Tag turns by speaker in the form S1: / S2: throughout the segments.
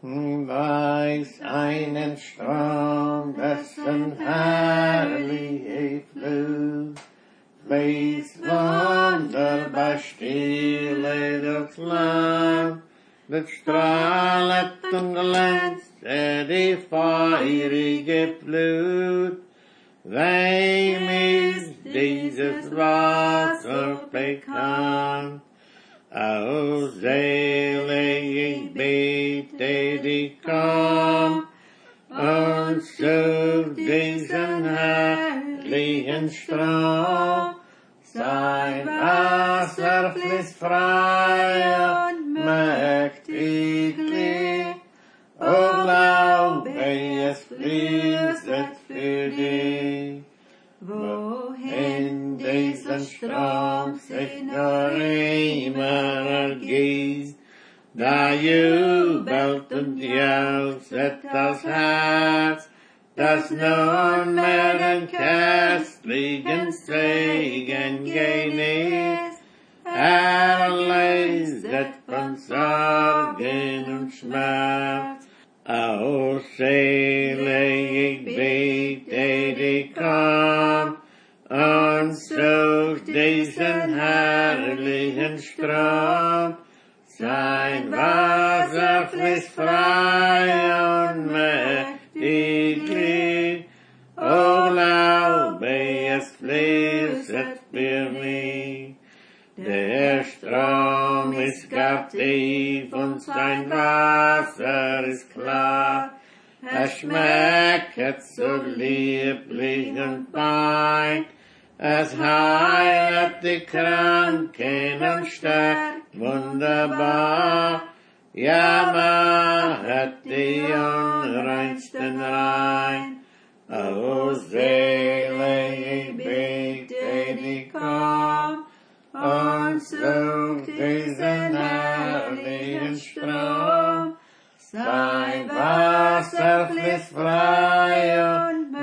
S1: Weiß einen Strom, dessen herrliche Flut fließt wunderbar stille durchs Land, das strahlet und glänzt die feurige Flut. Wem ist dieses Wasser bekannt? O Seele, ich bete dich, komm und such diesen herrlichen Strom. Sein Wasser fließt frei und mächtiglich, o glaube, es fließet für dich. Wohin diesen Strom sich nur immer ergießt, da jubelt und jauchzet das Herz, das nunmehr den köstlichen Segen genießt. Erlöset von Sorgen und Schmerz. O Seele, ich bete dich, komm und such diesen herrlichen Strom. Sein Wasser fließt frei und mächtiglich, o glaube, es fließet für mich. Der Strom ist gar tief und sein Wasser ist klar. Es schmecket so lieblich und fein. Es heilet die Kranken und stärkt wunderbar. Ja, machet die Unreinsten rein. O Seele, ich bete dich, komm und such diesen herrlichen Strom. Sein Wasser fließt frei und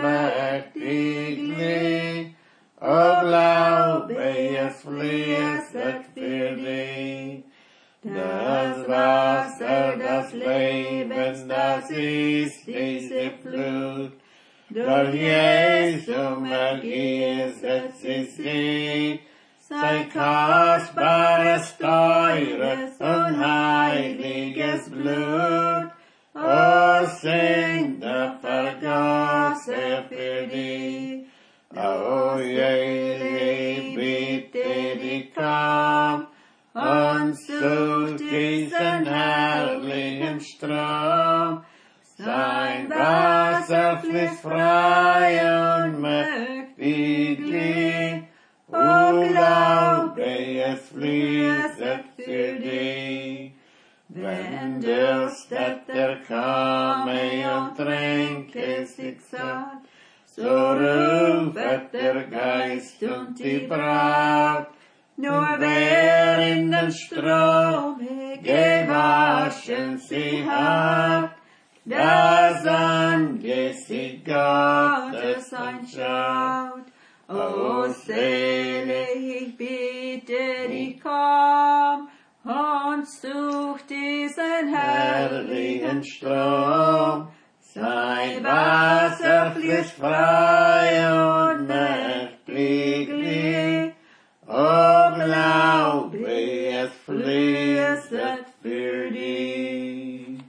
S1: mächtiglich, o glaube, es fließet für dich. Das Wasser, das Leben, das ist diese Flut, durch Jesu ergießet sie sich. Sein kostbares, teures und heiliges Blut, o Sünder, vergoss für dich. O Jesu, bitte dich, komm und such diesen herrlichen Strom. Sein Wasser fließt frei und mächtiglich, o glaube, es fließet für dich. Wenn der Städter komme und tränke sich satt, so rufet der Geist und die Braut. Nur wer in den Strom gewaschen sie hat, das Angesicht Gottes anschaut. O Seele, ich bitte dich, komm und such diesen herrlichen Strom. Sein Wasser fließt frei und mächtiglich, o glaube, es fließet für dich.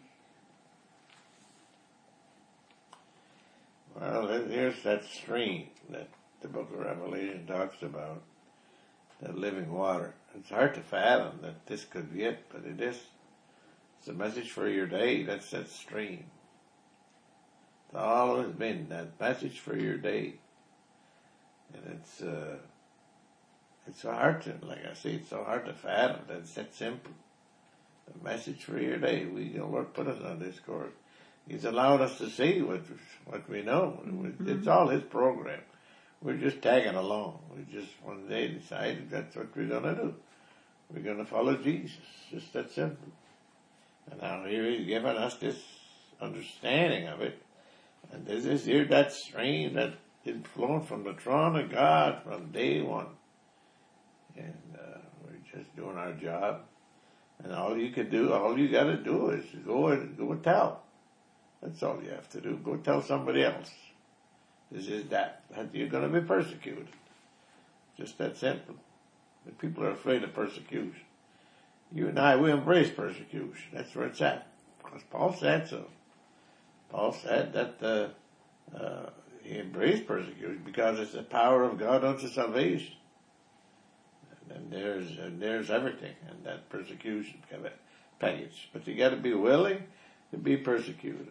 S1: Well, here's that stream that the book of Revelation talks about, that living water. It's hard to fathom that this could be it, but it is. It's a message for your day. That's that stream. It's always been that message for your day. And it's so hard to, like I say, it's so hard to fathom that it's that simple. A message for your day. Lord put us on this course. He's allowed us to see what we know. It's all His program. We're just tagging along. We just one day decided that's what we're going to do. We're going to follow Jesus. Just that simple. And now here He's given us this understanding of it. And this is here that stream that is flowing from the throne of God from day one. And we're just doing our job And all you got to do is go and tell. That's all you have to do. Go tell somebody else. This is that you're going to be persecuted. Just that simple. But people are afraid of persecution. You and I, we embrace persecution. That's where it's at. Because Paul said so. Paul said that he embraced persecution because it's the power of God unto salvation. And there's everything in that persecution package. But you got to be willing to be persecuted.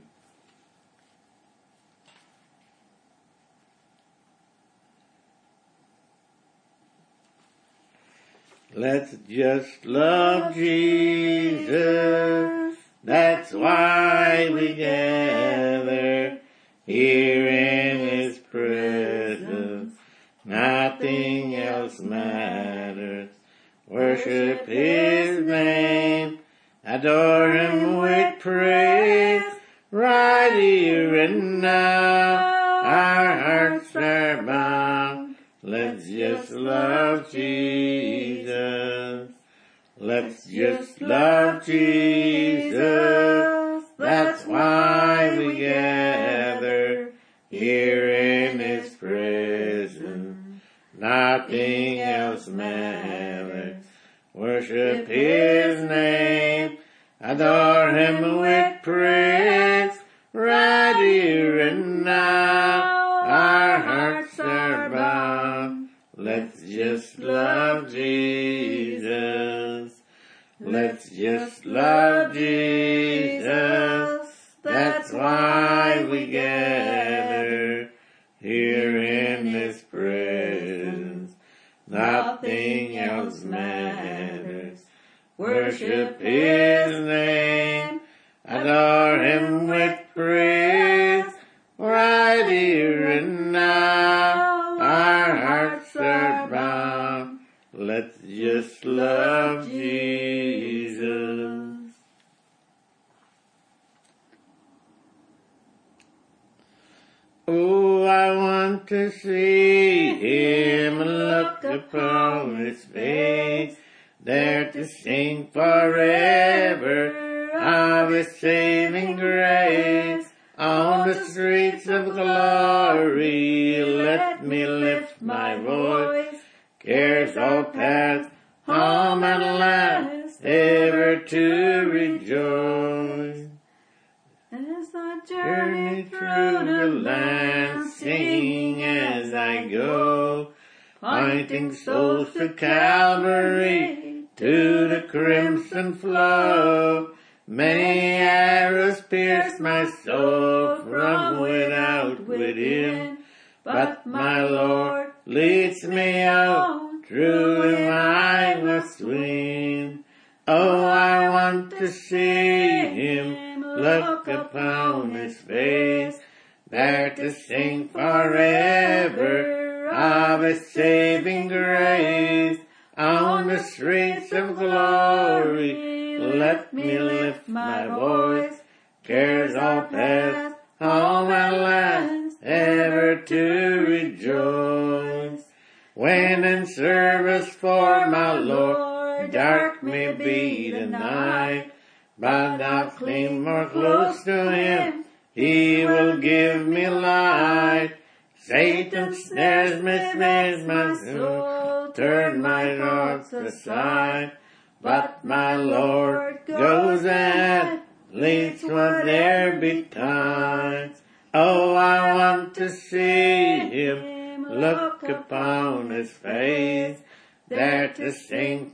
S1: Let's just love Jesus. That's why we gather here in His presence. Nothing else matters. Worship His name. Adore Him with praise. Right here and now. Our hearts are bound. Let's just love Jesus. Let's just love Jesus. That's why we gather here in His presence. Nothing else matters. Worship His name. Adore Him with praise. Right here and now. Our hearts are bound. Let's just love Jesus. Let's just love Jesus. That's why we gather here in His presence. Nothing else matters. Worship His name. Adore Him with praise. Right here and now. Our hearts are bound. Let's just love Jesus. Oh, I want to see Him, look upon His face, there to sing forever of His saving grace. On the streets of glory, let me lift my voice. Cares all past, home at last, ever to rejoice. As I journey through the land, singing as I go, pointing souls to Calvary, to the crimson flow. Many arrows pierce my soul from without within, but my Lord leads me out, through Him I must win. Oh, I want to see Him, look upon His face, there to sing forever of His saving grace. On the streets of glory, let me lift my voice. Cares all past, home at last, ever to rejoice. When in service for my Lord, dark may be the night, but I'll cling more close to Him, He will give me light. Satan snares me, snares my soul, turn my thoughts aside, but my Lord goes and leads what there betides. Oh, I want to see Him, look upon His face, there to sing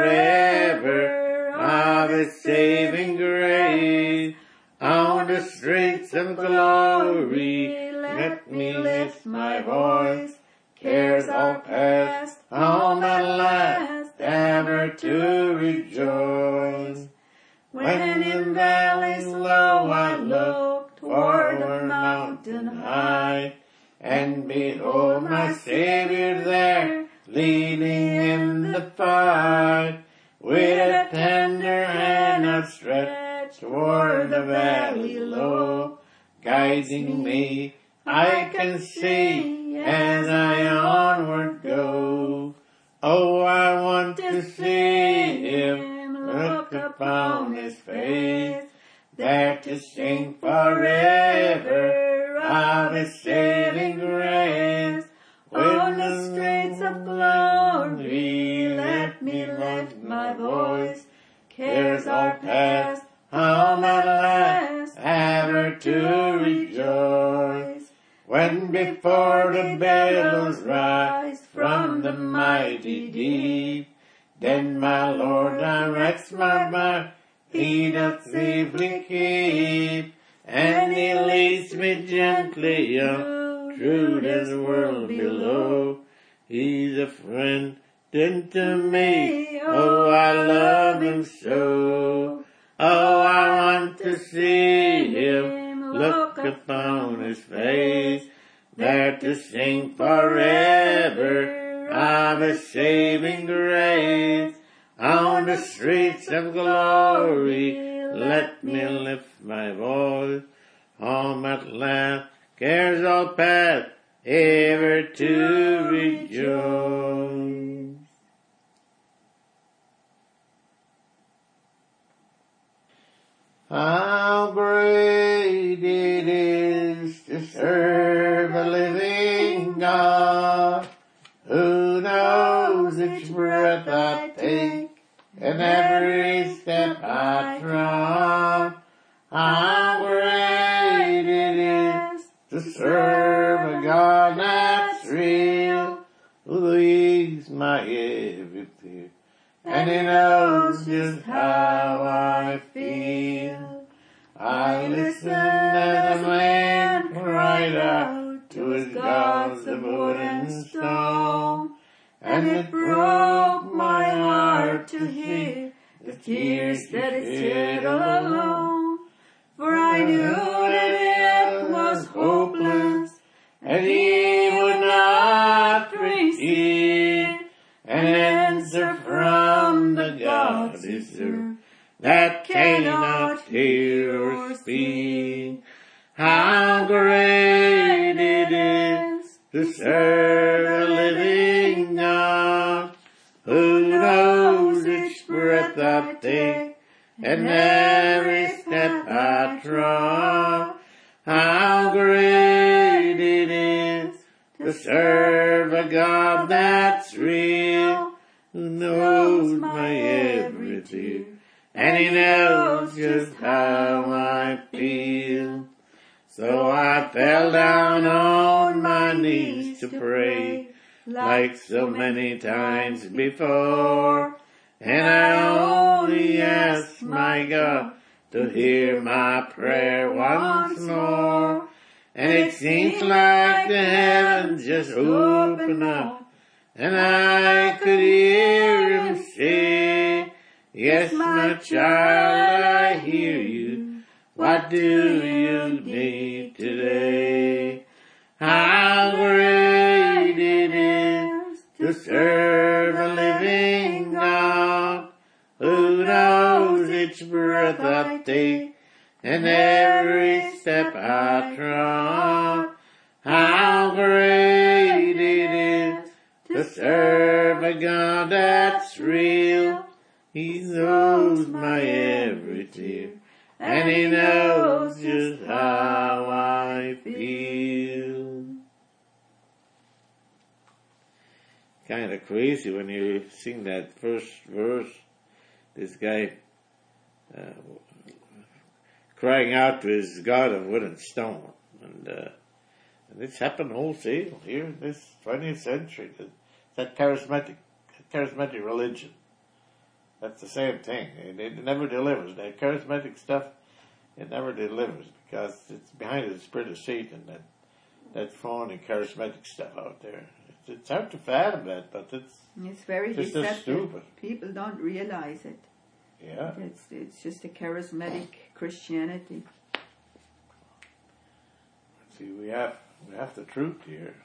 S1: forever of His saving grace. On the streets of glory, let me lift my voice. Cares all past, home at last, ever to rejoice. When in valleys low I look toward the mountain high, and behold my Savior there, leading in the fight, with a tender hand outstretched toward the valley low, guiding me, I can see as I onward go. Oh, I want to see Him, look upon his face, there to sing forever of his saving grace. On the streets of glory, let me lift my voice. Cares are past, home at last, ever to rejoice. When before the billows rise from the mighty deep, then my Lord directs my path, he doth safely keep, and he leads me gently on through this world below. He's a friend to me, oh I love him so. Oh, I want to see him, look upon his face, there to sing forever of his saving grace. On the streets of glory, let me lift my voice. Home at last, cares all past, ever to rejoice. How great it is to serve a living God, who knows each breath I take and every step I trod. How great it is to serve a God that's real, who is my every fear, and he knows just how I feel. I listened as a man cried out to his gods of wood and stone, and it broke my heart to hear the tears that it shed alone. For I knew that it was hopeless, and he would not receive an answer from the God he served that cannot hear or speak. How great it is to serve a living God, who knows each breath I take and every step I trod. How great it is to serve a God that's real, who knows my every tear, and he knows just how I feel. So I fell down on my knees to pray, like so many times before, and I only asked my God to hear my prayer once more. And it seems like the heavens just opened up, and I could hear him say, yes, my child, I hear you. What do you need today? How great it is to serve a living God, who knows each breath I take and every step I trod. How great it is to serve a God that's real. He knows my every tear, and he knows just how I feel. Kind of crazy when you sing that first verse. This guy crying out to his God of wood and stone, and this happened wholesale here in this 20th century. That charismatic religion. That's the same thing. It never delivers. That charismatic stuff, it never delivers because it's behind the spirit of Satan, that phony charismatic stuff out there. It's hard to fathom that, but it's
S2: very
S1: just
S2: deceptive.
S1: stupid.
S2: People don't realize it.
S1: Yeah.
S2: It's just a charismatic Christianity.
S1: See, we have the truth here.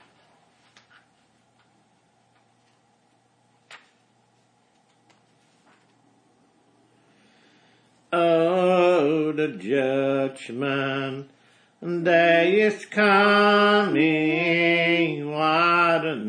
S1: Oh, the judgment day is coming. What an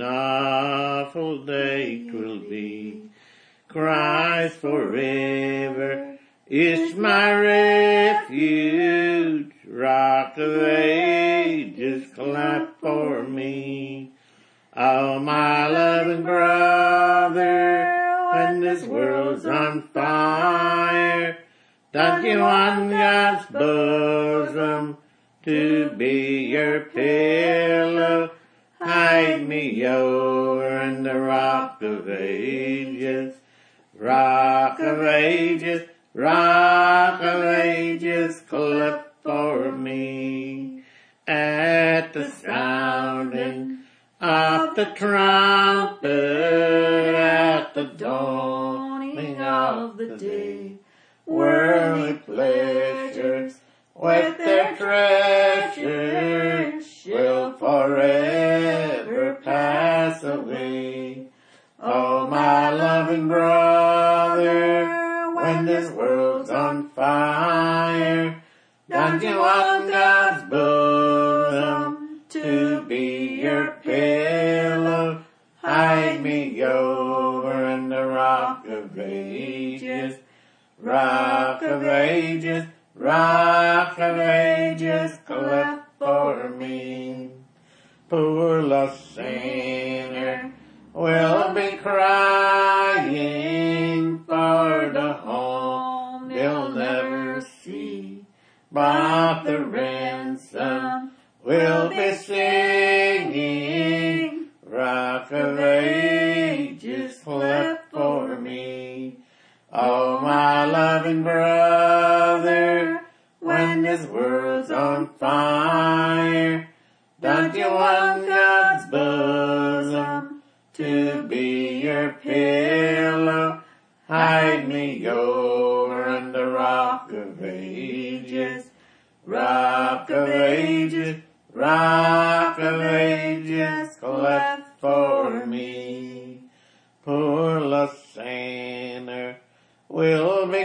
S1: awful day 'twill be. Christ forever is my refuge. Rock of ages, clap for me. Oh, my loving brother, when this world's on fire, don't you want God's bosom to be your pillow? Hide me over in the rock of ages. Rock of ages, rock of ages, clap for me. At the sounding of the trumpet, at the dawning of the day, worldly pleasures with their treasures will forever pass away. Oh, my loving brother, when this world's on fire, don't you want God's bosom to be your pillow? Hide me over in the rock of ages. Rock of ages, rock of ages, clap for me. Poor lost sinner will be crying for the home they'll never see, but the ransom will be singing. Rock of ages, clap for me. Oh, my loving brother, when this world's on fire, don't you want God's bosom to be your pillow? Hide me over in the rock of ages. Rock of ages, rock of ages, clap for me. Poor lost sinner will be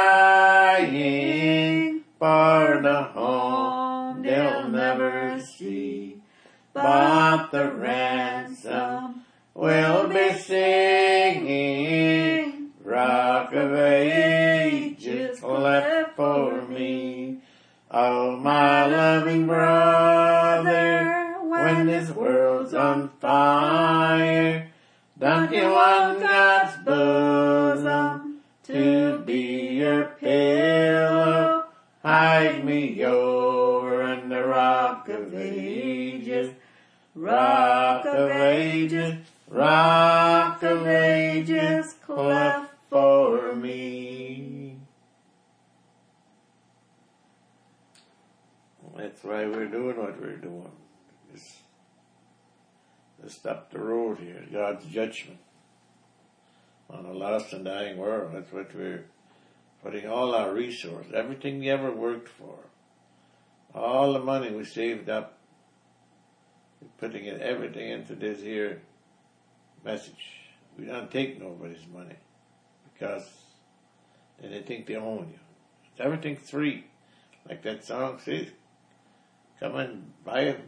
S1: crying for the home they'll never see, but the ransom will be singing. Rock of ages, clap for me. Oh, my loving brother, when this world's on fire, don't you want God's bosom to be your pillow? Hide me over in the rock of ages. Rock of ages, rock of ages, clap for me. That's why we're doing what we're doing. It's up the road here, God's judgment on a lost and dying world. That's what we're putting all our resources, everything we ever worked for, all the money we saved up, we're putting everything into this here message. We don't take nobody's money because then they think they own you. It's everything's free. Like that song says, come and buy it.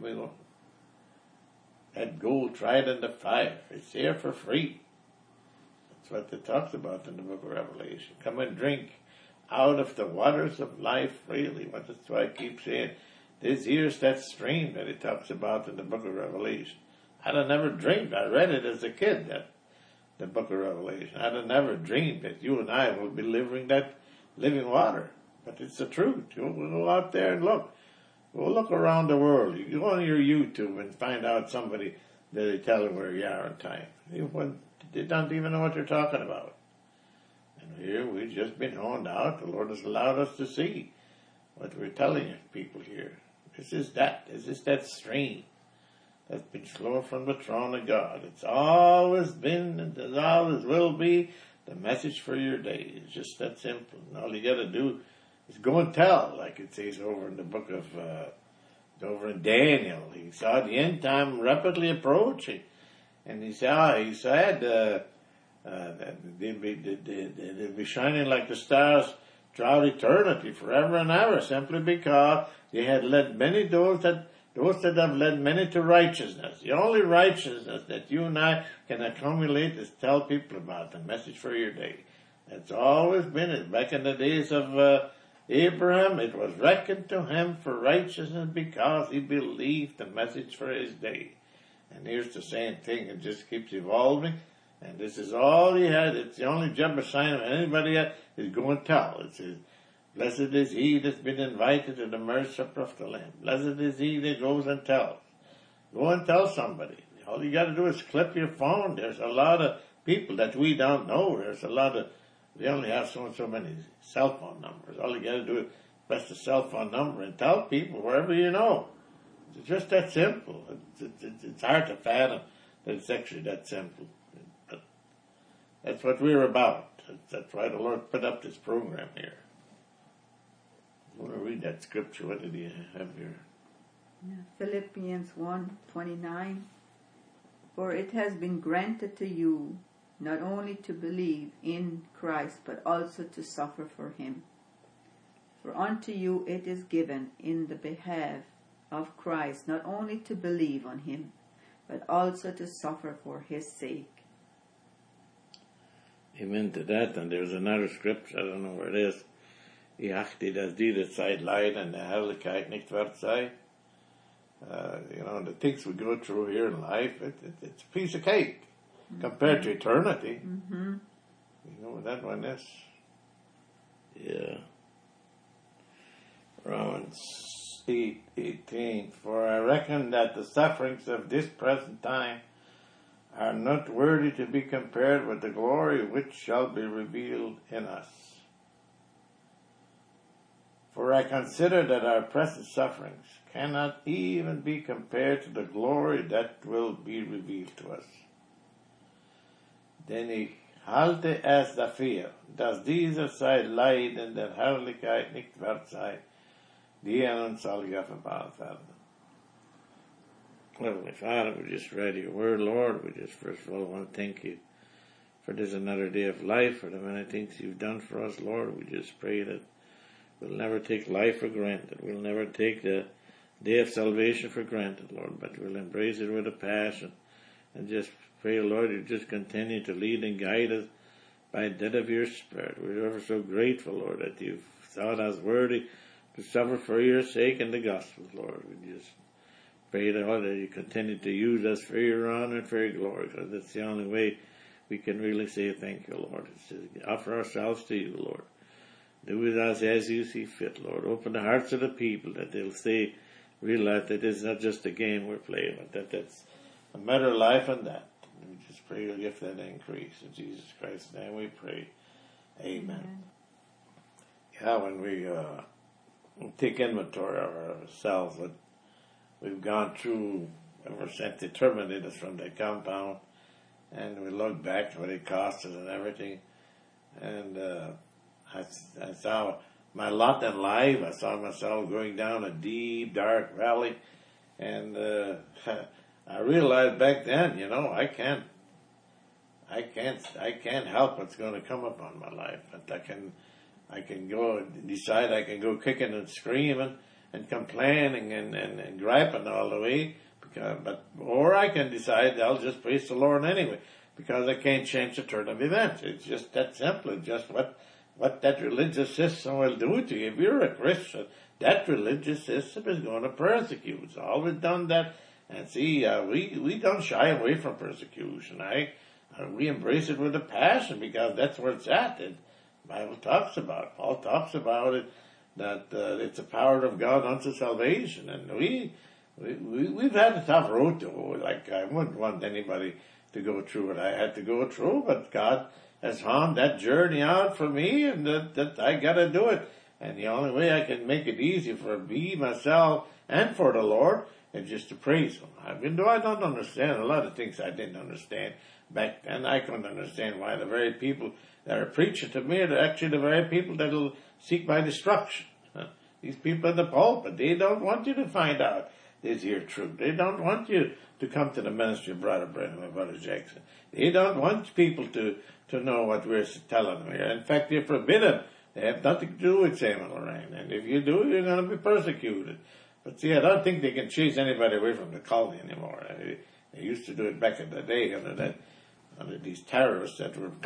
S1: That gold tried in the fire. It's here for free. That's what it talks about in the book of Revelation. Come and drink out of the waters of life freely. That's why I keep saying, this here's that stream that it talks about in the book of Revelation. I'd have never dreamed. I read it as a kid, the book of Revelation. I'd have never dreamed that you and I will be living that living water. But it's the truth. You'll go out there and look. Go look around the world. You go on your YouTube and find out somebody that they tell you where you are in time. They don't even know what you're talking about. And here we've just been honed out. The Lord has allowed us to see what we're telling people here. This is that stream that's been flowing from the throne of God. It's always been and it always will be the message for your day. It's just that simple. And all you got to do is go and tell, like it says over in the book of, over in Daniel. He saw the end time rapidly approaching. And he said that they'll be shining like the stars throughout eternity, forever and ever, simply because they had led many, those that have led many to righteousness. The only righteousness that you and I can accumulate is tell people about the message for your day. It's always been it. Back in the days of Abraham, it was reckoned to him for righteousness because he believed the message for his day. And here's the same thing. It just keeps evolving. And this is all he had. It's the only job assignment anybody had is go and tell. It says, blessed is he that's been invited to the marriage supper of the Lamb. Blessed is he that goes and tells. Go and tell somebody. All you got to do is clip your phone. There's a lot of people that we don't know. There's a lot of, we only have so and so many cell phone numbers. All you got to do is press the cell phone number and tell people wherever you know. It's just that simple. It's hard to fathom that it's actually that simple. But that's what we're about. That's why the Lord put up this program here. I want to read that scripture. What did you have here?
S2: Philippians 1:29. For it has been granted to you not only to believe in Christ, but also to suffer for him. For unto you it is given in the behalf of Christ not only to believe on him, but also to suffer for his sake.
S1: Amen to that. And there's another scripture, I don't know where it is. Ich achte, dass die Zeit leid and the Herrlichkeit nicht wert sei. The things we go through here in life, it's a piece of cake compared to eternity.
S2: Mm-hmm.
S1: You know what that one is? Yeah. Romans 8:18. For I reckon that the sufferings of this present time are not worthy to be compared with the glory which shall be revealed in us. For I consider that our present sufferings cannot even be compared to the glory that will be revealed to us. Denn ich halte es dafür, dass dieser Zeit Leid in der Herrlichkeit nicht wert sei, die an uns alle offenbart werden. Heavenly Father, we just read your word, Lord. We just first of all want to thank you for this another day of life, for the many things you've done for us, Lord. We just pray that we'll never take life for granted. We'll never take the day of salvation for granted, Lord, but we'll embrace it with a passion and just pray, Lord, you just continue to lead and guide us by the deed of your Spirit. We're ever so grateful, Lord, that you've thought us worthy to suffer for your sake in the gospel, Lord. We just pray, Lord, that you continue to use us for your honor and for your glory, because that's the only way we can really say thank you, Lord. It's to offer ourselves to you, Lord. Do with us as you see fit, Lord. Open the hearts of the people that they'll say, realize that it's not just a game we're playing, but that that's a matter of life and death. And we just pray you'll give that increase. In Jesus Christ's name we pray. Amen. Yeah, when we take inventory of ourselves, what we've gone through ever since they terminated us from the compound, and we look back at what it cost us and everything, and I saw my lot in life. I saw myself going down a deep, dark valley, and I realized back then, I can't help what's going to come upon my life. But I can go decide I can go kicking and screaming and complaining and griping all the way, or I can decide I'll just praise the Lord anyway, because I can't change the turn of events. It's just that simple. It's just what that religious system will do to you. If you're a Christian, that religious system is going to persecute. It's always done that. And see, we don't shy away from persecution. We embrace it with a passion, because that's where it's at. The Bible talks about it. Paul talks about it, that it's the power of God unto salvation. And we've had a tough road to go. Like, I wouldn't want anybody to go through what I had to go through, but God has found that journey out for me, and that I gotta do it. And the only way I can make it easy for me, myself, and for the Lord is just to praise Him. Even though I don't understand a lot of things I didn't understand back then, I couldn't understand why the very people that are preaching to me are actually the very people that will seek my destruction. These people in the pulpit, they don't want you to find out this here truth. They don't want you to come to the ministry of Brother Brenham and Brother Jackson. They don't want people to know what we're telling them here. In fact, they're forbidden. They have nothing to do with Sam and Lorraine. And if you do, you're going to be persecuted. But see, I don't think they can chase anybody away from the colony anymore. They used to do it back in the day under these terrorists that were called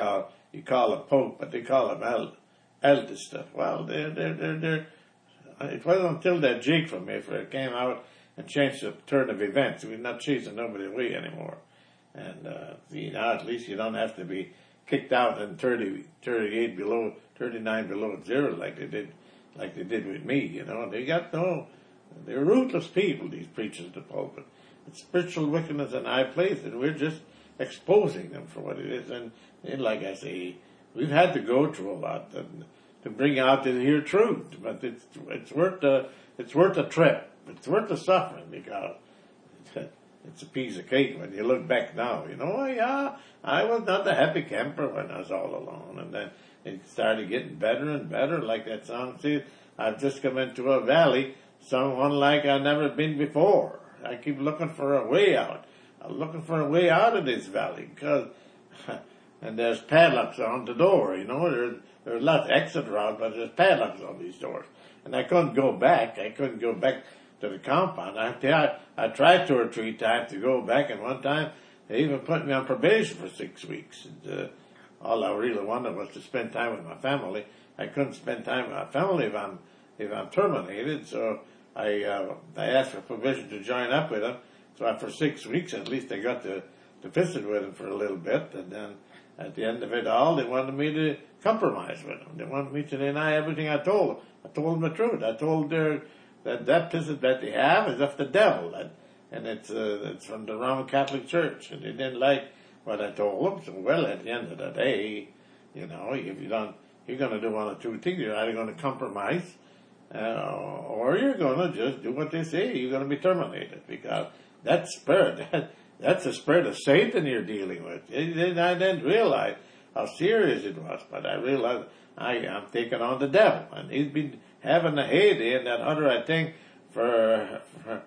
S1: you call a pope, but they call him eldest. Well, they're. It wasn't until that Jake from Mayfair came out and changed the turn of events. We're not chasing nobody away anymore. And, at least you don't have to be kicked out in 39 below zero like they did with me, they're ruthless people, these preachers at the pulpit. It's spiritual wickedness in high places, and we're just exposing them for what it is. And like I say, we've had to go through a lot to bring out to hear truth, but it's worth the trip. It's worth the suffering, because it's a piece of cake when you look back now. I was not a happy camper when I was all alone, and then it started getting better and better, like that song says. I've just come into a valley, someone like I've never been before. I keep looking for a way out. I'm looking for a way out of this valley, because and there's padlocks on the door. There's lots of exit routes, but there's padlocks on these doors, and I couldn't go back. I couldn't go back to the compound. I tried 2 or 3 times to go back, and one time they even put me on probation for 6 weeks. And, all I really wanted was to spend time with my family. I couldn't spend time with my family if I'm terminated, so I asked for permission to join up with them. So for 6 weeks, at least I got to visit with them for a little bit, and then at the end of it all, they wanted me to compromise with them. They wanted me to deny everything I told them. I told them the truth. I told them that baptism that they have is of the devil, and it's from the Roman Catholic Church, and they didn't like what I told them. So, well, at the end of the day, if you don't, you're going to do one or two things. You're either going to compromise, or you're going to just do what they say. You're going to be terminated, because that spirit, that's the spirit of Satan you're dealing with. I didn't realize how serious it was, but I realized I'm taking on the devil, and he's been having a heyday in that other, I think, for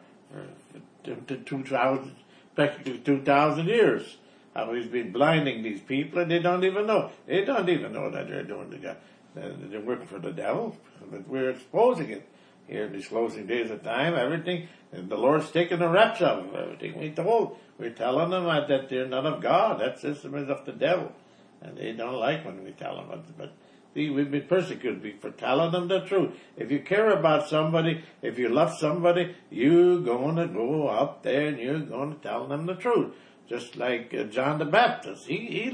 S1: 2,000, practically 2,000 years. How he's been blinding these people, and they don't even know. They don't even know that they're doing they're working for the devil, but we're exposing it here in these closing days of time. Everything, and the Lord's taking the reps out of everything. We're telling them that they're not of God. That system is of the devil, and they don't like when we tell them. But see, we've been persecuted for telling them the truth. If you care about somebody, if you love somebody, you're going to go out there and you're going to tell them the truth. Just like John the Baptist, he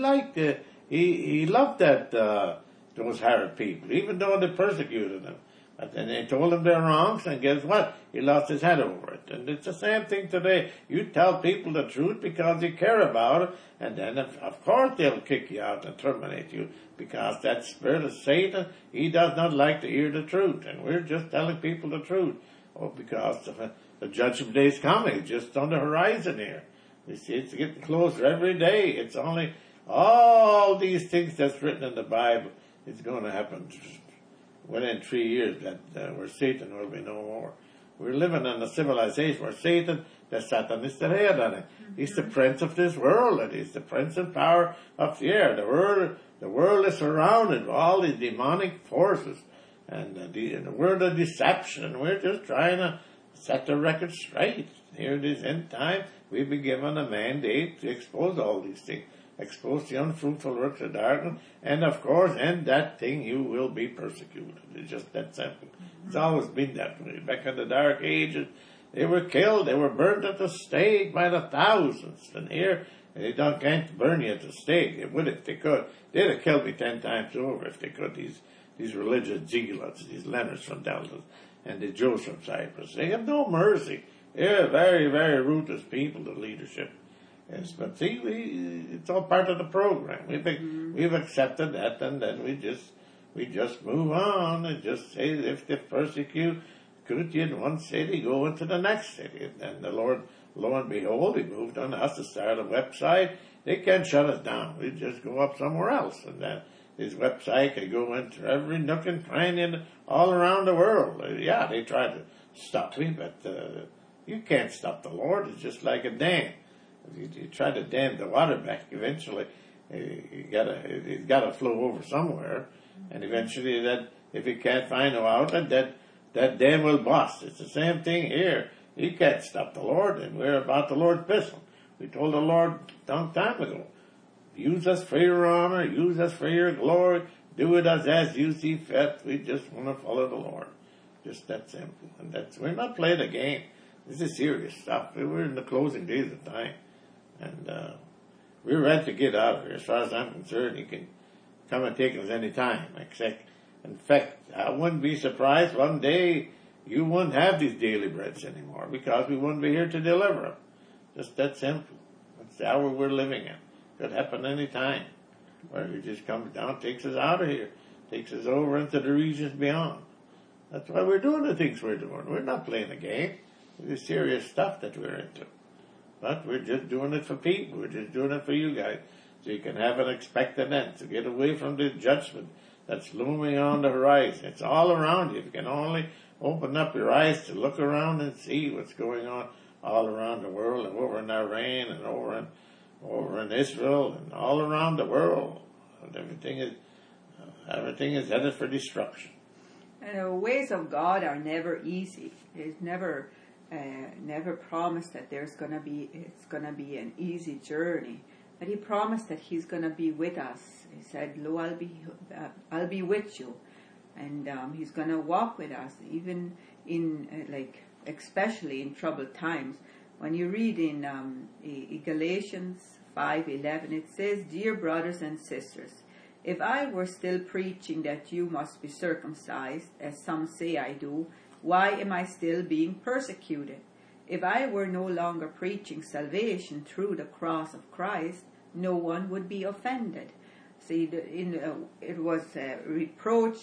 S1: loved those Herod people, even though they persecuted him. But then they told him they're wrongs, and guess what? He lost his head over it. And it's the same thing today. You tell people the truth because you care about it, and then of course they'll kick you out and terminate you, because that spirit of Satan, he does not like to hear the truth. And we're just telling people the truth. Because the judgment day is coming, it's just on the horizon here. You see, it's getting closer every day. It's only all these things that's written in the Bible is going to happen within 3 years, where Satan will be no more. We're living in a civilization where Satan is the head on it. He's the prince of this world, and he's the prince and power of the air. The world is surrounded with all these demonic forces and the world of deception, and we're just trying to set the record straight. Here it is in time. We've been given a mandate to expose all these things, expose the unfruitful works of darkness, and of course, in that thing you will be persecuted. It's just that simple. It's always been that way. Back in the Dark Ages, they were killed, they were burned at the stake by the thousands. And here, they can't burn you at the stake. They would if they could. They'd have killed me 10 times over if they could, these religious zealots, these Leonards from Delta, and the Joes from Cyprus. They have no mercy. They're very, very ruthless people, the leadership. Yes, but see, it's all part of the program. We've accepted that, and then we just move on and just say, if they persecute you in one city, go into the next city. And the Lord, lo and behold, he moved on us to start a website. They can't shut us down. We just go up somewhere else, and then his website can go into every nook and cranny all around the world. Yeah, they try to stop me, but you can't stop the Lord. It's just like a dam. If you try to dam the water back, eventually it's got to flow over somewhere, and eventually that, if you can't find no outlet, that dam will bust. It's the same thing here. You can't stop the Lord, and we're about the Lord's business. We told the Lord a long time ago, use us for your honor, use us for your glory, do it as you see fit. We just want to follow the Lord. Just that simple. And we're not playing a game. This is serious stuff. We're in the closing days of time. And we're ready to get out of here. As far as I'm concerned, you can come and take us any time. In fact, I wouldn't be surprised one day you wouldn't have these daily breads anymore because we wouldn't be here to deliver them. Just that simple. That's the hour we're living in. Could happen any time. Where he just comes down, takes us out of here, takes us over into the regions beyond. That's why we're doing the things we're doing. We're not playing a game. It's serious stuff that we're into. But we're just doing it for people. We're just doing it for you guys. So you can have an expected end. To get away from the judgment that's looming on the horizon. It's all around you. If you can only open up your eyes to look around and see what's going on all around the world, and over in Iran, and over in Israel, and all around the world. And everything is headed for destruction.
S2: And the ways of God are never easy. He's never promised that it's going to be an easy journey. But He promised that He's going to be with us. He said, "Lo, I'll be with you," and He's going to walk with us, even in especially in troubled times. When you read in Galatians 5:11, it says, "Dear brothers and sisters, if I were still preaching that you must be circumcised, as some say I do, why am I still being persecuted? If I were no longer preaching salvation through the cross of Christ, no one would be offended." See, it was a reproach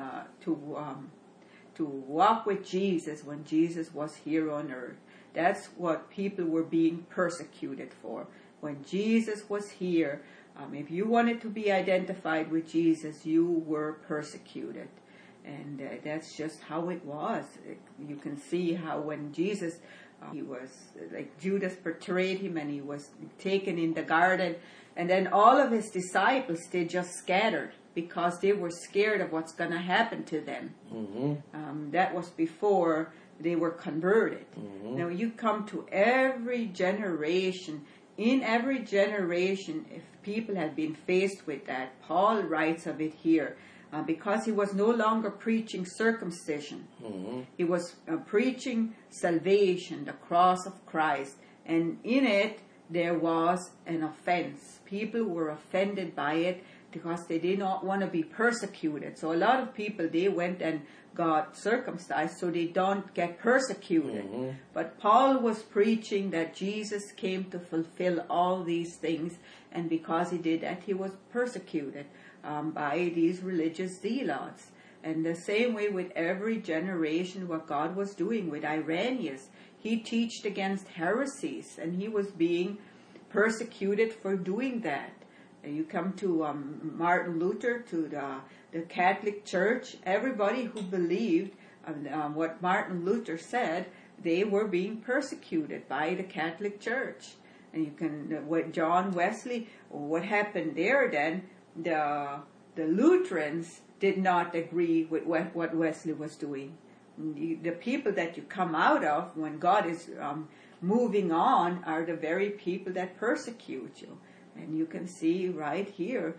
S2: to walk with Jesus when Jesus was here on earth. That's what people were being persecuted for. When Jesus was here, if you wanted to be identified with Jesus, you were persecuted. And that's just how it was. You can see how when Jesus, he was, Judas portrayed him, and he was taken in the garden. And then all of his disciples, they just scattered because they were scared of what's going to happen to them. Mm-hmm. That was before they were converted. Mm-hmm. Now you come to every generation. In every generation, if people have been faced with that, Paul writes of it here, because he was no longer preaching circumcision. Mm-hmm. He was preaching salvation, the cross of Christ. And in it, there was an offense. People were offended by it because they did not want to be persecuted. So a lot of people, they went and got circumcised so they don't get persecuted. Mm-hmm. But Paul was preaching that Jesus came to fulfill all these things, and because he did that, he was persecuted by these religious zealots. And the same way with every generation, what God was doing with Irenaeus. He taught against heresies, and he was being persecuted for doing that. You come to Martin Luther, to the Catholic Church. Everybody who believed what Martin Luther said, they were being persecuted by the Catholic Church. And you can, with John Wesley, what happened there then, the Lutherans did not agree with what Wesley was doing. The people that you come out of when God is moving on are the very people that persecute you. And you can see right here,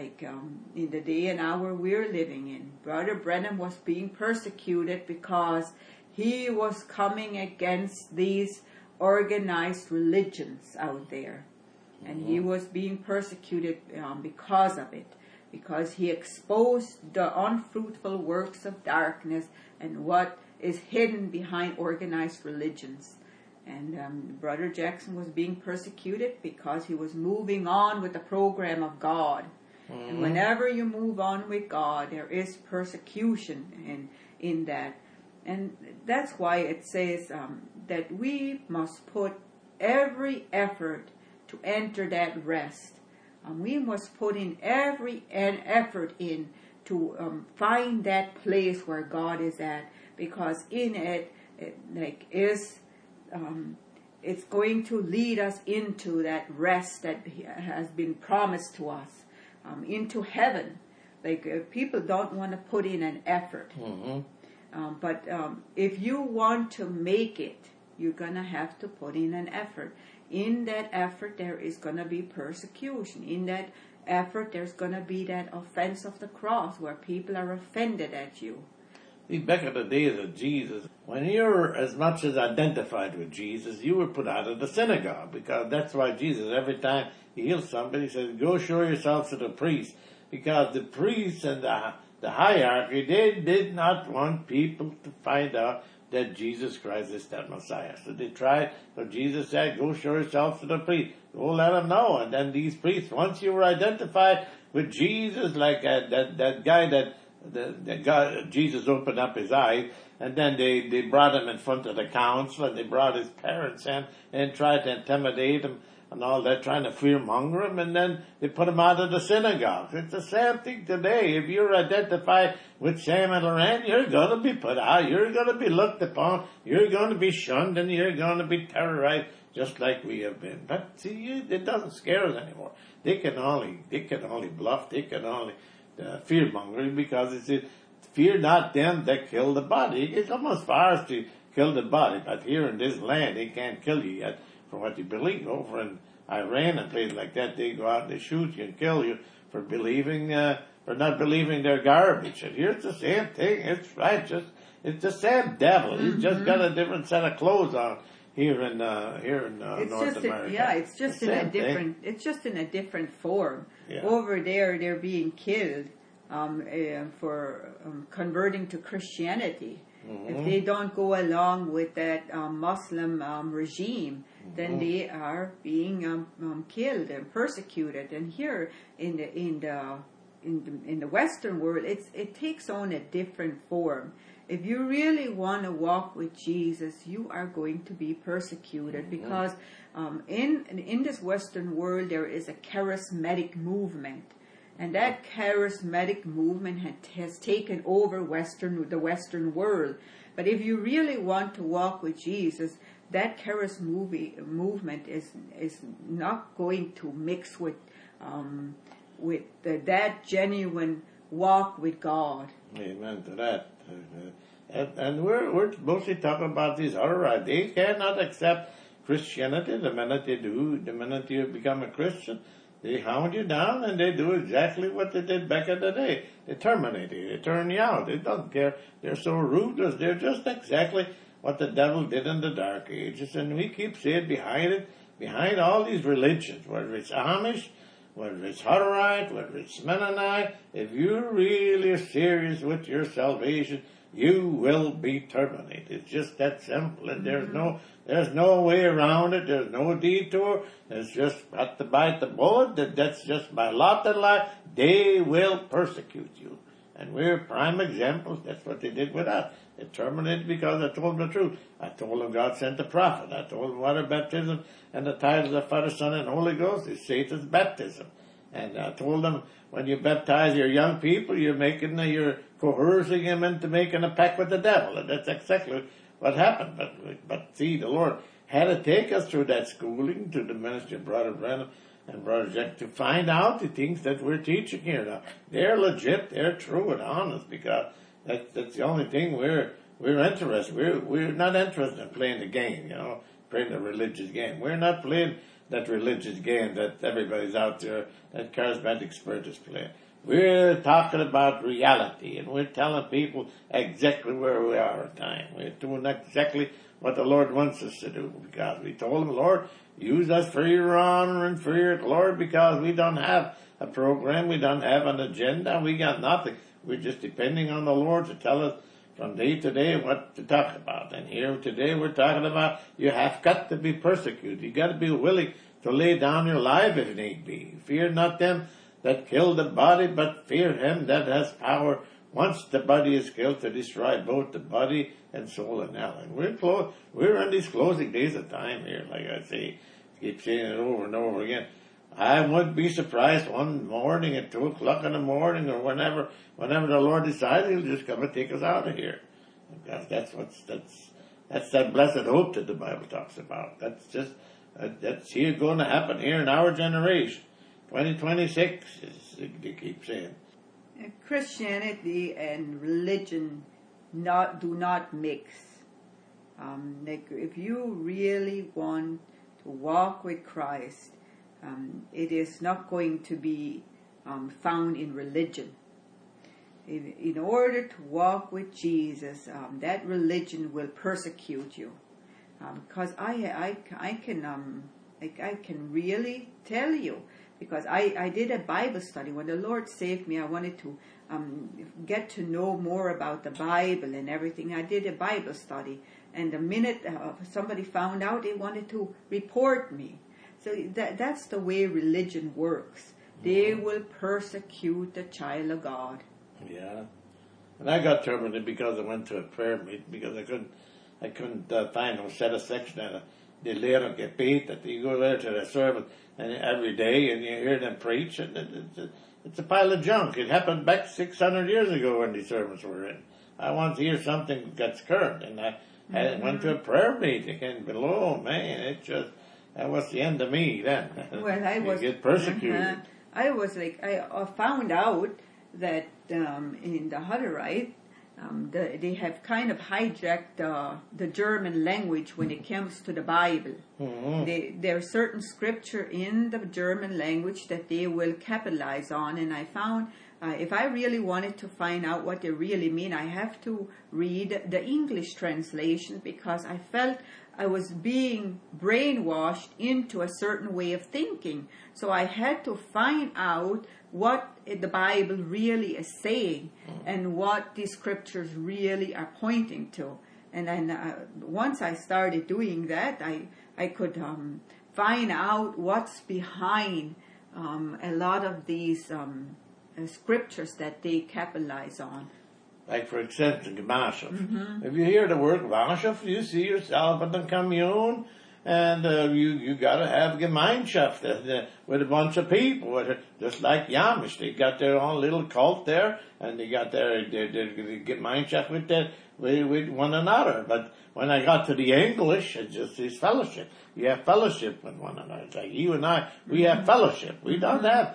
S2: in the day and hour we're living in, Brother Branham was being persecuted because he was coming against these organized religions out there. And he was being persecuted because of it, because he exposed the unfruitful works of darkness and what is hidden behind organized religions. And Brother Jackson was being persecuted because he was moving on with the program of God. Mm-hmm. And whenever you move on with God, there is persecution in that. And that's why it says that we must put every effort to enter that rest. We must put in every effort in to find that place where God is at, because in it it's going to lead us into that rest that has been promised to us, into heaven. People don't want to put in an effort. Mm-hmm. But if you want to make it, you're going to have to put in an effort. in that effort there is going to be persecution. In that effort there's going to be that offense of the cross where people are offended at you.
S1: See, back in the days of Jesus, when you were as much as identified with Jesus, you were put out of the synagogue, because that's why Jesus, every time he healed somebody, he says, go show yourselves to the priest, because the priests and the hierarchy, they did not want people to find out that Jesus Christ is that Messiah. So they tried, but Jesus said, go show yourselves to the priest. Go let them know. And then these priests, once you were identified with Jesus, like that guy that God, Jesus opened up his eyes, and then they brought him in front of the council, and they brought his parents in and tried to intimidate him and all that, trying to fearmonger him, and then they put him out of the synagogue. It's the same thing today. If you're identified with Sam and Lorraine, you're going to be put out, you're going to be looked upon, you're going to be shunned, and you're going to be terrorized, just like we have been. But see, it doesn't scare us anymore. They can only bluff, they can only fear-mongering, because it says, fear not them that kill the body. It's almost far as to kill the body, but here in this land, they can't kill you yet for what you believe. Over in Iran and places like that, they go out and they shoot you and kill you for believing, for not believing their garbage. And here's the same thing. It's right. It's the same devil. He's just got a different set of clothes on here in North America.
S2: It's just in a different.
S1: Thing.
S2: It's just in a different form.
S1: Yeah.
S2: Over there, they're being killed for converting to Christianity.
S1: Mm-hmm.
S2: If they don't go along with that Muslim regime, then they are being killed and persecuted. And here in the Western world, it takes on a different form. If you really want to walk with Jesus, you are going to be persecuted, because in this Western world there is a charismatic movement, and that charismatic movement has taken over the Western world. But if you really want to walk with Jesus, that charismatic movement is not going to mix with that genuine walk with God.
S1: Amen to that. And we're mostly talking about these other. They cannot accept Christianity. The minute you become a Christian, they hound you down, and they do exactly what they did back in the day. They terminate you. They turn you out. They don't care. They're so ruthless. They're just exactly what the devil did in the Dark Ages. And we keep saying behind all these religions, whether it's Amish, whether it's Hutterite, whether it's Mennonite, if you're really serious with your salvation, you will be terminated. It's just that simple, and there's no way around it. There's no detour. It's just got to bite the bullet. That's just my lot in life. They will persecute you, and we're prime examples. That's what they did with us. They terminated because I told them the truth. I told them God sent the prophet. I told them water baptism and the titles of Father, Son, and Holy Ghost is Satan's baptism. And I told them, when you baptize your young people, you're coercing them into making a pact with the devil. And that's exactly what happened. But see, the Lord had to take us through that schooling, to the ministry of Brother Brennan and Brother Jack, to find out the things that we're teaching here now. They're legit, they're true and honest, because that's the only thing we're interested. We're not interested in playing the game, playing the religious game. We're not playing that religious game that everybody's out there, that charismatic spirit is playing. We're talking about reality, and we're telling people exactly where we are at time. We're doing exactly what the Lord wants us to do, because we told him, Lord, use us for your honor and for your glory, because we don't have a program, we don't have an agenda, we got nothing. We're just depending on the Lord to tell us from day to day what to talk about. And here today we're talking about you have got to be persecuted. You got to be willing to lay down your life if need be. Fear not them that kill the body, but fear him that has power once the body is killed to destroy both the body and soul in hell. And we're in these closing days of time here, like I say, keep saying it over and over again. I wouldn't be surprised one morning at 2 o'clock in the morning, or whenever the Lord decides, he'll just come and take us out of here. Because that's that blessed hope that the Bible talks about. That's here going to happen here in our generation. 2026, they keep saying.
S2: Christianity and religion do not mix. If you really want to walk with Christ, it is not going to be found in religion. In order to walk with Jesus, that religion will persecute you. Because I can really tell you, because I did a Bible study. When the Lord saved me, I wanted to get to know more about the Bible and everything. I did a Bible study, and the minute somebody found out, they wanted to report me. So that's the way religion works. They will persecute the child of God.
S1: Yeah. And I got terminated because I went to a prayer meeting because I couldn't find no set of section that they later get paid, that you go there to the service and every day and you hear them preach, and it's a pile of junk. It happened back 600 years ago when the sermons were in. I want to hear something that's current, and I went to a prayer meeting, and below, man, that was the end of me then.
S2: Well, I was
S1: get persecuted.
S2: I was like, I found out that in the Hutterite, they have kind of hijacked the German language when it comes to the Bible. Mm-hmm. There are certain scripture in the German language that they will capitalize on, and I found if I really wanted to find out what they really mean, I have to read the English translation, because I felt I was being brainwashed into a certain way of thinking. So I had to find out what the Bible really is saying and what the scriptures really are pointing to. And then once I started doing that, I could find out what's behind a lot of these scriptures that they capitalize on.
S1: Like, for example, Gemeinschaft. Mm-hmm. If you hear the word Gemeinschaft, you see yourself in the commune, and you got to have Gemeinschaft with a bunch of people, just like Yamish. They got their own little cult there, and they got their Gemeinschaft with one another. But when I got to the English, it's just this fellowship. You have fellowship with one another. It's like you and I, we have fellowship. We don't have...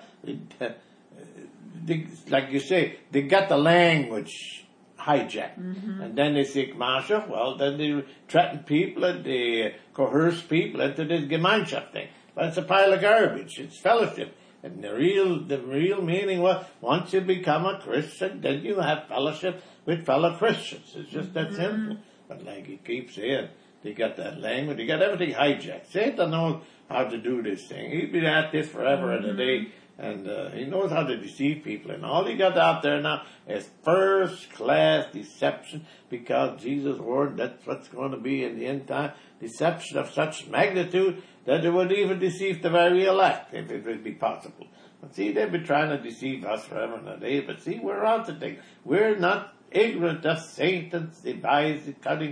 S1: like you say, they got the language hijacked. Mm-hmm. And then they say Gemeinschaft, well, then they threaten people and they coerce people into this Gemeinschaft thing. But it's a pile of garbage. It's fellowship. And the real meaning was, once you become a Christian, then you have fellowship with fellow Christians. It's just that simple. But like you keep saying, they got that language, they got everything hijacked. Satan knows how to do this thing. He'd be at this forever and a day. And he knows how to deceive people. And all he got out there now is first-class deception, because Jesus warned that's what's going to be in the end time. Deception of such magnitude that it would even deceive the very elect, if it would be possible. But see, they've been trying to deceive us forever and a day. But see, we're on to things. We're not ignorant of Satan's devising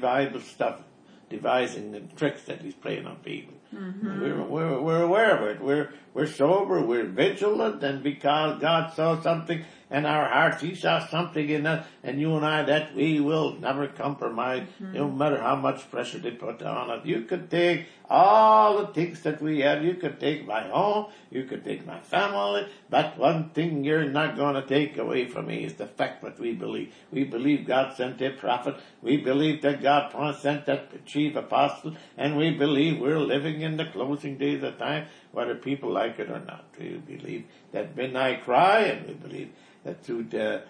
S1: the tricks that he's playing on people. Mm-hmm. We're aware of it. We're sober. We're vigilant, and because God saw something in our hearts, He saw something in us, and you and I, that we will never compromise, no matter how much pressure they put on us. You could take all the things that we have. You could take my home. You could take my family. But one thing you're not going to take away from me is the fact that we believe. We believe God sent a prophet. We believe that God sent that chief apostle. And we believe we're living in the closing days of time, whether people like it or not. We believe that midnight cry, and we believe that through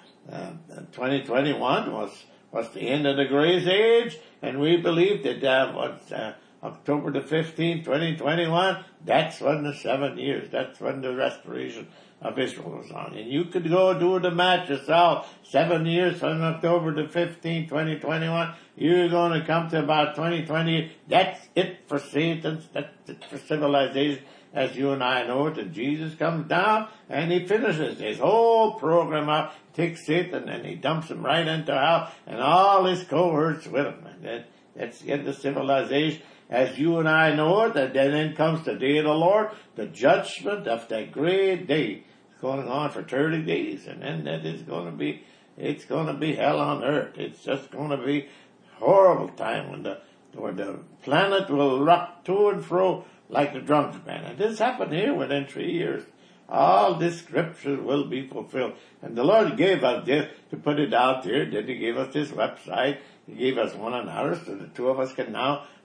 S1: 2021 was the end of the Grace Age, and we believe that October the 15th, 2021, that's when the 7 years, that's when the restoration of Israel was on. And you could go do the math yourself. 7 years from October the 15th, 2021, you're going to come to about 2020. That's it for Satan. That's it for civilization, as you and I know it. And Jesus comes down and He finishes His whole program out, takes Satan and He dumps him right into hell and all his cohorts with him. And that's the end of civilization, as you and I know it. And then comes the day of the Lord, the judgment of that great day. It's going on for 30 days, and then that is going to be, it's going to be hell on earth. It's just going to be horrible time when the planet will rock to and fro like the drums band. And this happened here within 3 years. All this scripture will be fulfilled. And the Lord gave us this to put it out there. Then He gave us this website. He gave us one another, so the two of us can now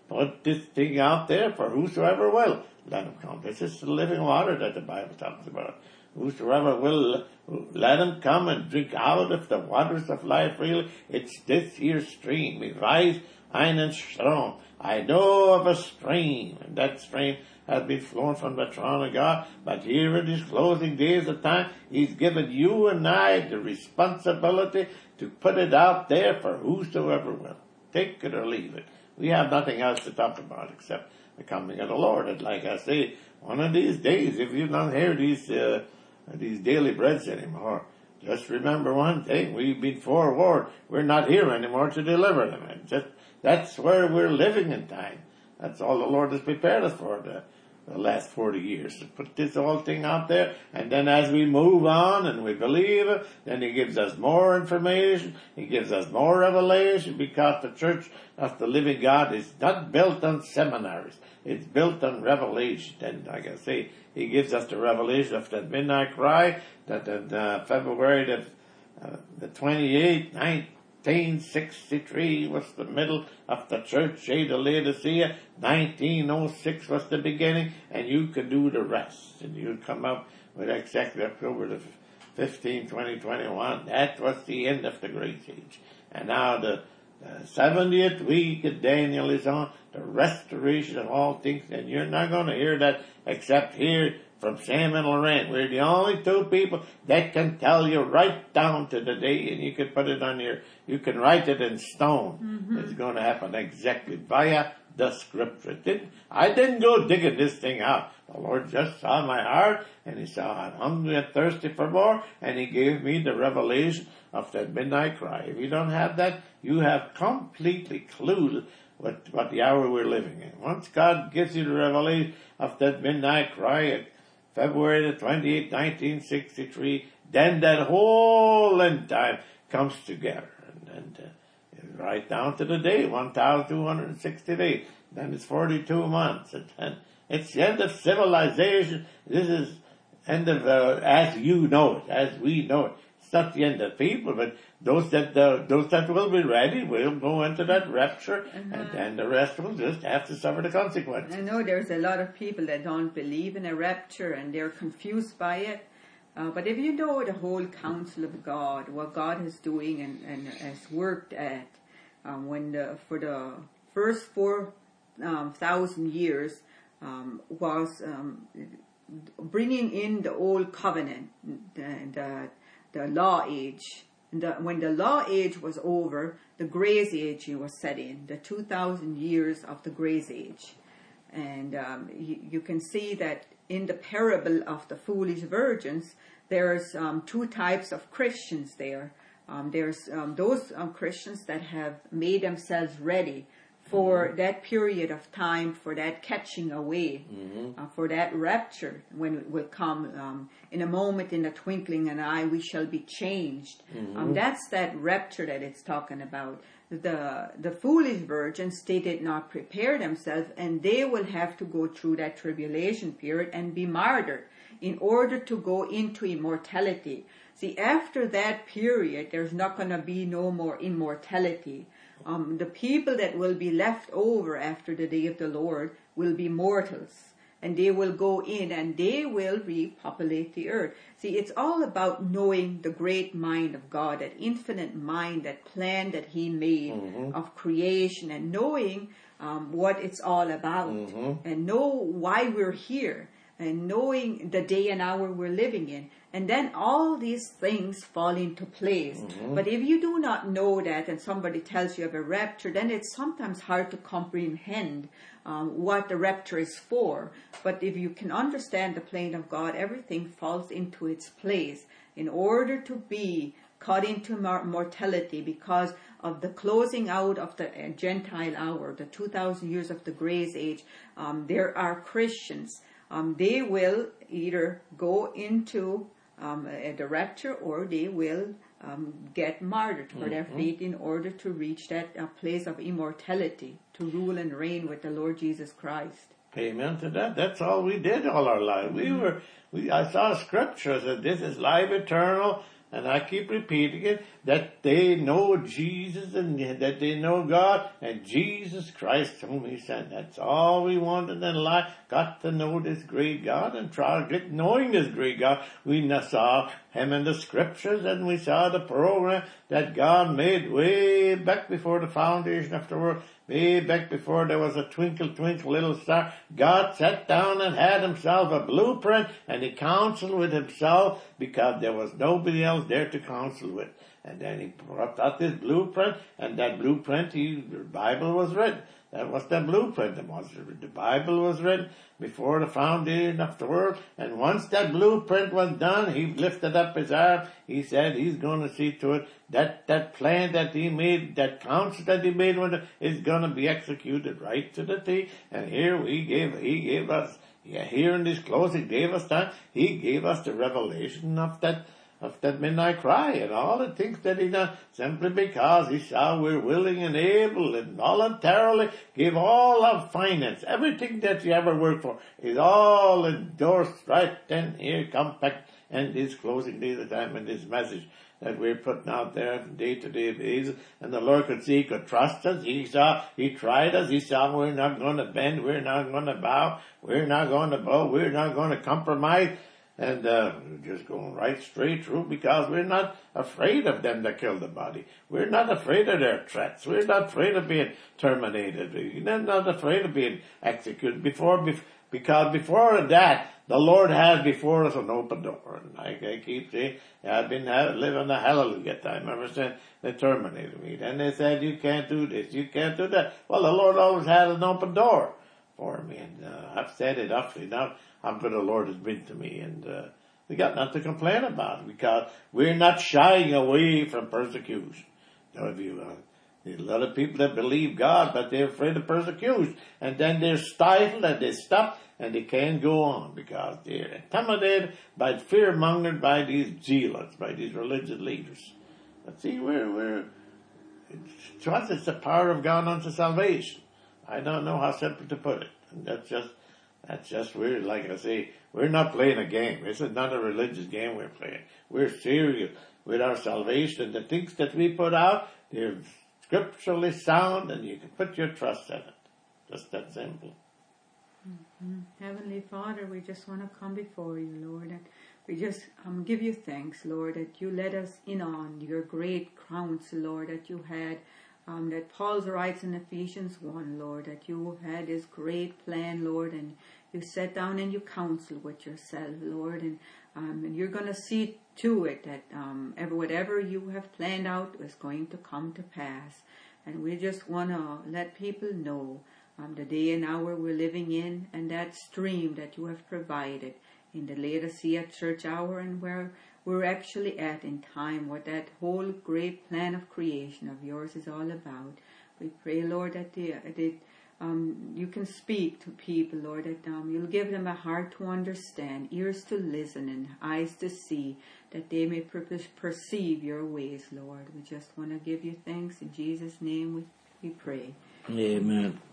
S1: put this thing out there for whosoever will, let him come. This is the living water that the Bible talks about. Whosoever will, let him come and drink out of the waters of life freely. It's this here stream. We rise, einen Strom. I know of a stream, and that stream has been flowing from the throne of God. But here in these closing days of time, He's given you and I the responsibility to put it out there for whosoever will. Take it or leave it. We have nothing else to talk about except the coming of the Lord. And like I say, one of these days, if you don't hear these daily breads anymore, just remember one thing: we've been forewarned. We're not here anymore to deliver them. And that's where we're living in time. That's all the Lord has prepared us for the last 40 years, to put this whole thing out there. And then as we move on and we believe it, then He gives us more information. He gives us more revelation, because the church of the living God is not built on seminaries. It's built on revelation. And like I say, He gives us the revelation of that midnight cry that February the 28th, 1963 was the middle of the church age of Laodicea. 1906 was the beginning, and you could do the rest. And you'd come up with exactly October the 15th, 2021. That was the end of the Great Age. And now the 70th week of Daniel is on, the restoration of all things, and you're not going to hear that except here from Sam and Lorraine. We're the only two people that can tell you right down to the day, and you can put it on you can write it in stone. Mm-hmm. It's going to happen exactly via the Scripture. I didn't go digging this thing out. The Lord just saw my heart, and He saw I'm hungry and thirsty for more, and He gave me the revelation of that midnight cry. If you don't have that, you have completely clued what the hour we're living in. Once God gives you the revelation of that midnight cry at February the 28th, 1963, then that whole end time comes together. And right down to the day, 1,260 days. Then it's 42 months. And it's the end of civilization. This is end of, as you know it, as we know it. It's not the end of people, but those that will be ready will go into that rapture, and then the rest will just have to suffer the consequences.
S2: I know there's a lot of people that don't believe in a rapture, and they're confused by it. But if you know the whole counsel of God, what God is doing and has worked at, for the first 4,000 years was bringing in the old covenant, the law age. When the law age was over, the grace age was set in, the 2,000 years of the grace age. And you can see that in the parable of the foolish virgins, there's two types of Christians there. There's those Christians that have made themselves ready for that period of time, for that catching away, for that rapture, when it will come in a moment, in a twinkling of an eye, we shall be changed. That's that rapture that it's talking about. The foolish virgins, they did not prepare themselves, and they will have to go through that tribulation period and be martyred in order to go into immortality. See, after that period, there's not going to be no more immortality. The people that will be left over after the day of the Lord will be mortals, and they will go in and they will repopulate the earth. See, it's all about knowing the great mind of God, that infinite mind, that plan that He made of creation, and knowing what it's all about, and know why we're here, and knowing the day and hour we're living in. And then all these things fall into place. But if you do not know that, and somebody tells you of a rapture, then it's sometimes hard to comprehend what the rapture is for. But if you can understand the plan of God, everything falls into its place. In order to be caught into mortality because of the closing out of the Gentile hour, the 2,000 years of the grace age, there are Christians. They will either go into the rapture, or they will get martyred for their faith in order to reach that place of immortality, to rule and reign with the Lord Jesus Christ.
S1: Amen to that. That's all we did all our life. I saw scripture that this is life eternal, and I keep repeating it, that they know Jesus and that they know God and Jesus Christ whom He sent. That's all we wanted in life. Got to know this great God and try to get knowing this great God. We saw Him in the scriptures and we saw the program that God made way back before the foundation of the world. Way back before there was a twinkle, twinkle little star, God sat down and had Himself a blueprint, and He counseled with Himself because there was nobody else there to counsel with. And then He brought out this blueprint, and that blueprint, the Bible was written. That was the blueprint. The Bible was written before the foundation of the world. And once that blueprint was done, He lifted up His arm. He said He's going to see to it that plan that He made, that counsel that He made is going to be executed right to the T. And here He gave us, here in this closing, gave us time. He gave us the revelation of that midnight cry and all the things that He done simply because He saw we're willing and able and voluntarily give all of finance, everything that you ever worked for is all endorsed right then here compact and this closing day of the time and this message that we're putting out there from day to day basis. And the Lord could see, He could trust us. He saw, He tried us. He saw we're not going to bend, we're not going to bow, we're not going to bow, we're not going to compromise. And we're just going right straight through because we're not afraid of them that kill the body. We're not afraid of their threats. We're not afraid of being terminated. We're not afraid of being executed because before that, the Lord has before us an open door. And I keep saying, I've been living a hallelujah time ever since they terminated me. Then they said, you can't do this, you can't do that. Well, the Lord always had an open door for me. And I've said it often now. How good the Lord has been to me, and we got nothing to complain about because we're not shying away from persecution. Some of you, there's a lot of people that believe God, but they're afraid of persecution, and then they're stifled and they stop and they can't go on because they're intimidated by fear-mongered by these zealots, by these religious leaders. But see, to us it's the power of God unto salvation. I don't know how simple to put it, and that's just weird. Like I say, we're not playing a game. This is not a religious game we're playing. We're serious with our salvation. And the things that we put out, they're scripturally sound and you can put your trust in it. Just that simple.
S2: Mm-hmm. Heavenly Father, we just want to come before you, Lord, and we just give you thanks, Lord, that you let us in on your great counsel, Lord, that you had that Paul writes in Ephesians 1, Lord, that you had this great plan, Lord, and you sat down and you counseled with yourself, Lord, and you're going to see to it that whatever you have planned out is going to come to pass. And we just want to let people know the day and hour we're living in and that stream that you have provided in the Laodicea church hour and where we're actually at in time, what that whole great plan of creation of yours is all about. We pray, Lord, that you can speak to people, Lord, that you'll give them a heart to understand, ears to listen, and eyes to see, that they may perceive your ways, Lord. We just want to give you thanks. In Jesus' name we pray.
S1: Amen.